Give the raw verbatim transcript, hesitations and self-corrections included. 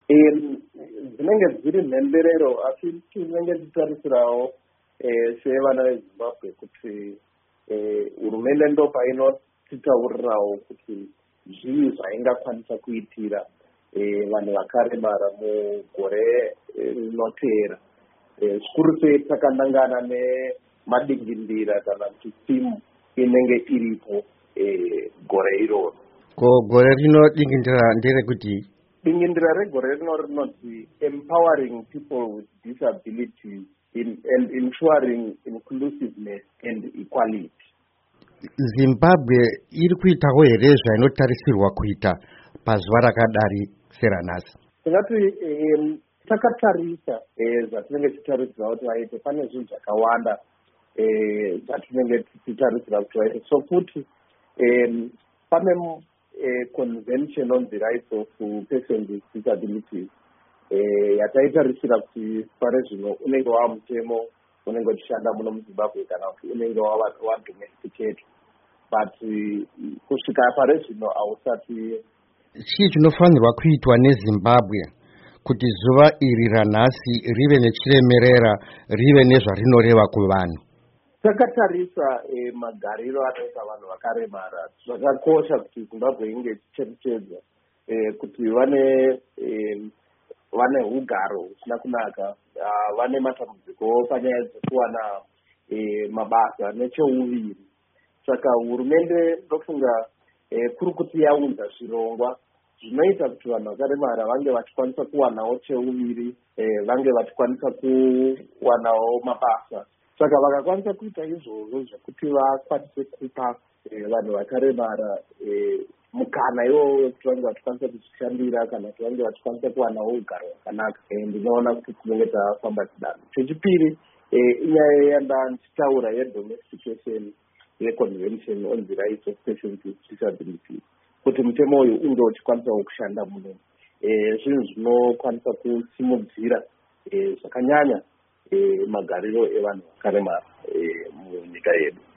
dzinenge dziri mhemberero asi tinenge titarisirawo sevana vezimbabwe kuti hurumende ndo painotitaurirawo kuti zvii zvaingakwanisa kuitira vanhu vakaremara mugore rinoteera. Zvikuru sei takanangana nemadingindira kana kuti timu inenge iripo gore iroro. Ko gore rino dingindira nderekuti dingindira regore rino rinoti empowering people with disabilities in, and ensuring inclusiveness and equality. Zimbabwe iri kuitawo here zvainotarisirwa kuita pazuva rakadari seranhasi? Tingati um, takatarisa zvatinenge tichitarisira kuti vaite pane zvinhu zvakawanda zvatinenge tichitarisira kuti vaite. So kuti um, pane uh, convention on the rights of persons with disabilities yataitarisira kuti pare zvino unenge wava mutemo unenge uchishanda muno muzimbabwe kana kuti unenge wadomesticated, but kusvika pare zvino hausati. Chii chinofanirwa kuitwa neZimbabwe kuti zuva iri ranhasi rive nechiremerera, rive nezvarinoreva kuvanhu? Takatarisa eh, magariro anoita vanhu vakaremara. Zvakakosha kuti Zimbabwe inge ichicherechedza eh, kuti vane eh, vane ugaro usina kunaka, uh, vane matambudziko panyaya dzekuwana eh, mabasa necheuviri. Saka hurumende ndofunga eh, kuri kuti yaunza zvirongwa zvinoita kuti vanhu vakaremara vange vachikwanisa kuwanawo cheuviri, eh, vange vachikwanisa kuwanawo mabasa. Saka vakakwanisa kuita izvozvo zvekuti vakwanise kupa eh, vanhu vakaremara eh, mukana iwowo wekuti vange vachikwanisa kuzvishandira kana kuti vange vachikwanisa kuwanawo ugaro hwakanaka. Ndinoona kuti tinenge tafamba chidano. Chechipiri inyaya yanda ndichitaura yedomestication yeconvention on the rights of persons with disabilities, kuti mutemo uyu unge uchikwanisawo kushanda muno. Zvinhu zvinokwanisa kusimudzira zvakanyanya magariro evanhu vakaremara munyika yedu.